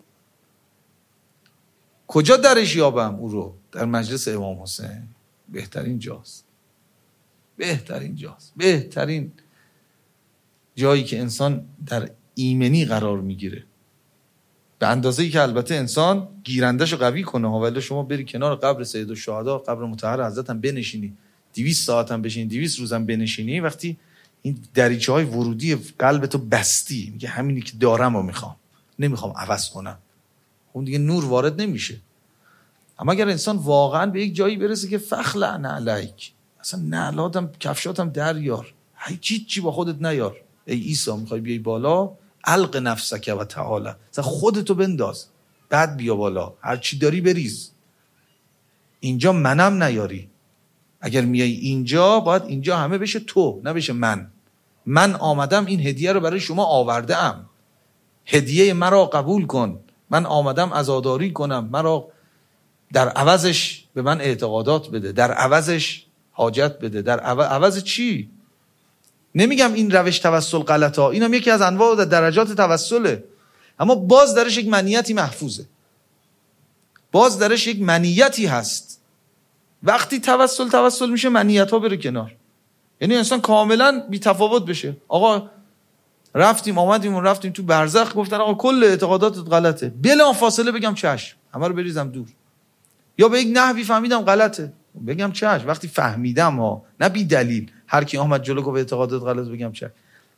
کجا درش یابم او رو؟ در مجلس امام حسین. بهترین جاست، بهترین جاست، بهترین جایی که انسان در ایمنی قرار میگیره، به اندازه‌ای که البته انسان گیرندش رو قوی کنه ها. ولی شما بری کنار قبر سید الشهدا، قبر مطهر حضرت هم بنشینی، دویست ساعت هم بشینی، دویست روز هم بنشینی، وقتی این دریچه های ورودی قلبتو بستی، میگه همینی که دارم رو میخوام، نمیخوام عوض کنم، اون دیگه نور وارد نمیشه. اما اگر انسان واقعا به یک جایی برسه که فخلع علیک، اصلا نعلاتم کفشاتم دریار، هیچ چی با خودت نیار، ای عیسی میخوای بیای بالا، الق نفسک و تعالی، اصلا خودتو بنداز، بعد بیا بالا، هر چی داری بریز، اینجا منم نیاری. اگر میای اینجا باید اینجا همه بشه تو، نه بشه من. من آمدم این هدیه رو برای شما آورده ام، هدیه مرا قبول کن، من آمدم عزاداری کنم، مرا در عوضش به من اعتقادات بده، در عوضش حاجت بده، در عوض چی؟ نمیگم این روش توسل غلطه، اینم یکی از انواع و درجات توسله، اما باز درش یک منیتی محفوظه، باز درش یک منیتی هست. وقتی توسل توسل میشه منیت ها بره کنار، یعنی انسان کاملا بی تفاوت بشه. آقا رفتیم آمدیم و رفتیم تو برزخ، گفتن آقا کل اعتقاداتت غلطه، بلا فاصله بگم چشم، همه رو بریزم دور. یا به یک نحوی فهمیدم غلطه، بگم چشم. وقتی فهمیدم ها، نه بی دلیل هر کی آمد جلو گفت اعتقادات غلط بگم چشم.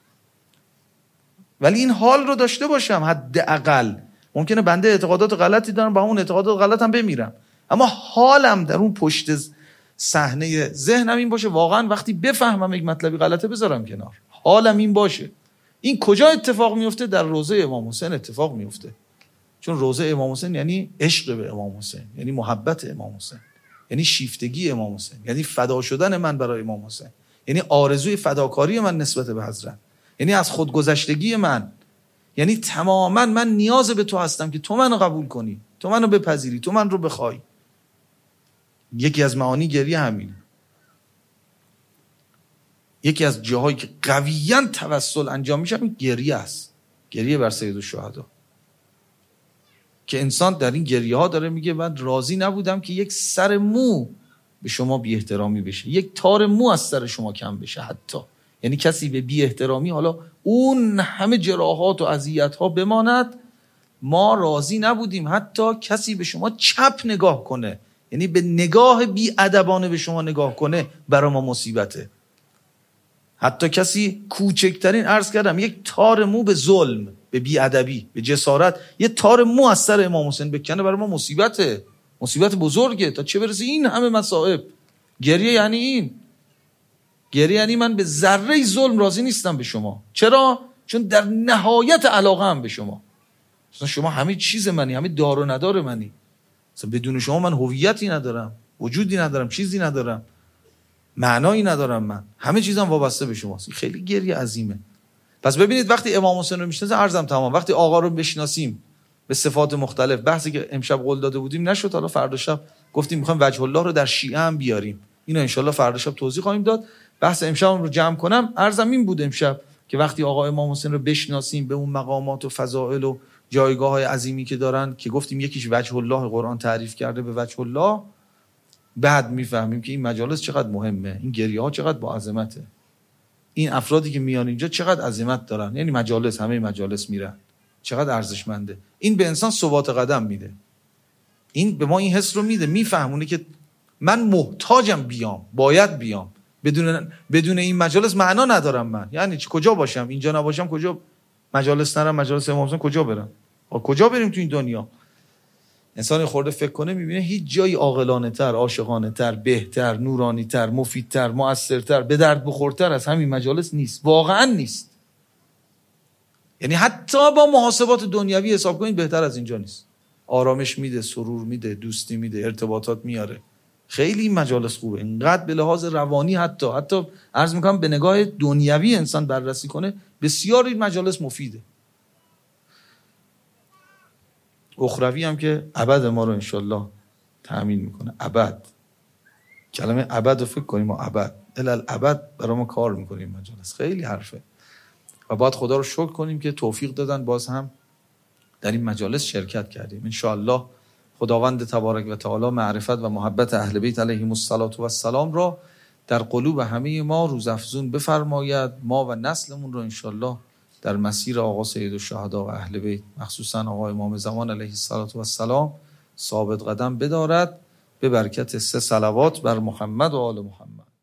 ولی این حال رو داشته باشم، حداقل ممکنه بنده اعتقادات غلطی دارم، با اون اعتقادات غلطم بمیرم، اما حالم در اون پشت صحنه ذهنم این باشه واقعا وقتی بفهمم یک مطلبی غلطه بذارم کنار، حالم این باشه. این کجا اتفاق میفته؟ در روضه امام حسین اتفاق میفته، چون روضه امام حسین یعنی عشق به امام حسین، یعنی محبت امام حسین، یعنی شیفتگی امام حسین، یعنی فدا شدن من برای امام حسین، یعنی آرزوی فداکاری من نسبت به حضرت، یعنی از خودگذشتگی من، یعنی تماما من نیاز به تو هستم که تو منو قبول کنی، تو منو بپذیری، تو من رو بخوای. یکی از معانی گریه همینه. یکی از جاهایی که قویاً توسل انجام میشه این گریه است، گریه بر سید الشهدا، که انسان در این گریه ها داره میگه من راضی نبودم که یک سر مو به شما بی احترامی بشه، یک تار مو از سر شما کم بشه حتی، یعنی کسی به بی احترامی، حالا اون همه جراحات و اذیت ها بماند، ما راضی نبودیم حتی کسی به شما چپ نگاه کنه، یعنی به نگاه بی ادبانه به شما نگاه کنه، برای ما مصیبته. حتی کسی کوچکترین، عرض کردم، یک تار مو به ظلم، به بی ادبی، به جسارت، یه تار مو از سر امام حسین بکنه، برای ما مصیبته، مصیبت بزرگه، تا چه برسه این همه مصائب. گریه یعنی این، گریه یعنی من به ذره ظلم راضی نیستم به شما. چرا؟ چون در نهایت علاقه هم به شما، شما همه چیز منی، همه دار و ندار منی، بدون شما من هویتی ندارم، وجودی ندارم، چیزی ندارم، معنایی ندارم، من همه چیزم وابسته به شماست. خیلی گریه عظیمه. پس ببینید وقتی امام حسین رو میشناسیم، عرضم تمام، وقتی آقا رو بشناسیم به صفات مختلف، بحثی که امشب قول داده بودیم نشد، حالا فردا شب گفتیم میخوایم وجه الله رو در شیعه هم بیاریم، اینو ان شاءالله فردا شب توضیح خواهیم داد. بحث امشب رو جمع کنم، عرضم این بود امشب که وقتی آقا امام حسین رو بشناسیم، به اون مقامات و فضائل و جایگاه‌های عظیمی که دارن، که گفتیم یکیش وجه الله، قرآن تعریف کرده به وجه الله، بعد میفهمیم که این مجالس چقدر مهمه، این گریه ها چقدر با عظمته، این افرادی که میان اینجا چقدر عظمت دارن، یعنی مجالس، همه مجالس میرن، چقدر ارزشمنده. این به انسان ثبات قدم میده، این به ما این حس رو میده، میفهمونه که من محتاجم بیام، باید بیام، بدون بدون این مجالس معنا ندارم من، یعنی کجا باشم، اینجا نباشم کجا، مجالس نرم، مجالس امام حسین کجا برم، کجا بریم تو این دنیا. انسان خورده فکر کنه میبینه هیچ جایی عاقلانه تر، عاشقانه تر، بهتر، نورانی تر، مفیدتر، مؤثرتر، به درد بخورتر از همین مجالس نیست، واقعا نیست. یعنی حتی با محاسبات دنیوی حساب کنید بهتر از اینجا نیست. آرامش میده، سرور میده، دوستی میده، ارتباطات میاره، خیلی این مجالس خوبه، اینقدر به لحاظ روانی حتی حتی عرض میکنم به نگاه دنیوی انسان بررسی کنه بسیار این مجالس مفیده. اخروی هم که ابد ما رو انشالله تأمین میکنه. ابد، کلمه ابد رو فکر کنیم، ما ابد الالابد برای ما کار میکنیم مجالس، خیلی حرفه و باید خدا رو شکر کنیم که توفیق دادن باز هم در این مجالس شرکت کردیم. انشاءالله خداوند تبارک و تعالی معرفت و محبت اهل بیت علیهم السلام را در قلوب همه ما روزافزون بفرماید، ما و نسلمون رو انشاءالله در مسیر آقا سید الشهدا و اهل بیت مخصوصا آقا امام زمان علیه السلام ثابت قدم بدارد، به برکت سه صلوات بر محمد و آل محمد.